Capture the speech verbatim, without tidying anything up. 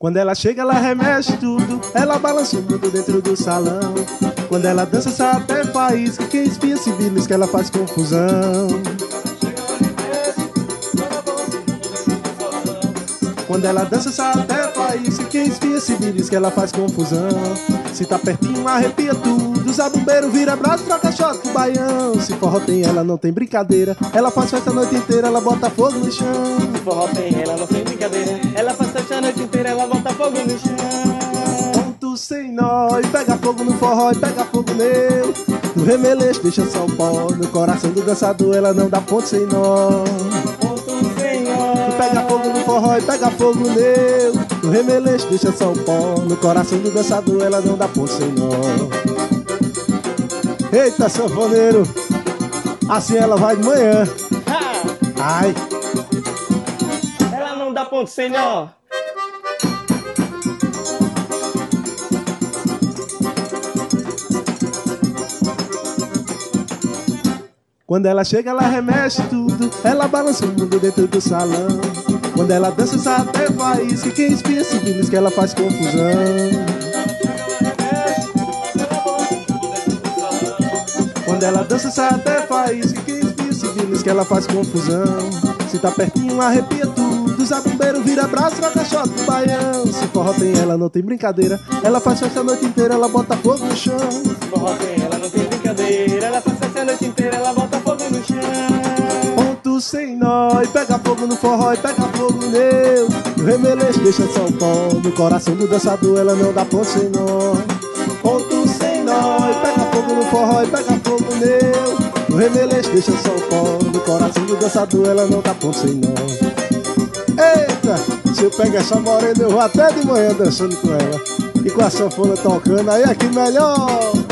Quando ela chega, ela remexe tudo, ela balança o mundo dentro do salão. Quando ela dança, sai até faísca, quem espia se belisca, ela faz confusão. Quando ela dança, sai até faísca, quem espia se belisca, ela faz confusão. Se tá pertinho, arrepia tudo, zabumbeiro vira braço, troca shot com o baião. Se forró tem ela, não tem brincadeira, ela faz festa a noite inteira, ela bota fogo no chão. Se forró tem ela, não tem brincadeira, ela faz festa a noite inteira, ela bota fogo no chão. Ponto sem nó, e pega fogo no forró, e pega fogo nele. No remeleixo deixa só o pó, no coração do dançador ela não dá ponto sem nó. Ponto sem nó, e pega fogo no forró, e pega fogo nele. No remeleixo deixa só o pó, no coração do dançador ela não dá ponto sem nó. Eita, sanfoneiro, assim ela vai de manhã. ha! Ai, Ela não dá ponto sem nó. quando ela chega, ela remexe tudo, ela balança o mundo dentro do salão. Quando ela dança, sai até faísca, quem espia se belisca, ela faz confusão. Quando ela dança, sai até faísca, quem espia se belisca, ela faz confusão. Se tá pertinho, arrepia tudo, zabumbeiro vira braço, troca shot do baião. Se forró tem ela, não tem brincadeira, ela faz festa a noite inteira, ela bota fogo no chão. Se forró tem ela, não tem brincadeira, ela faz festa a noite inteira, ela bota fogo no chão. Ponto sem nó, e pega fogo no forró, e pega fogo nele. No remeleixo deixa só o pó, no coração do dançador ela não dá ponto sem nó. Ponto sem nó, e pega fogo no forró, e pega fogo nele. No remeleixo deixa só o pó, no coração do dançador ela não dá ponto sem nó. Eita, se eu pego essa morena eu vou até de manhã dançando com ela, e com a sanfona tocando, aí é que melhor.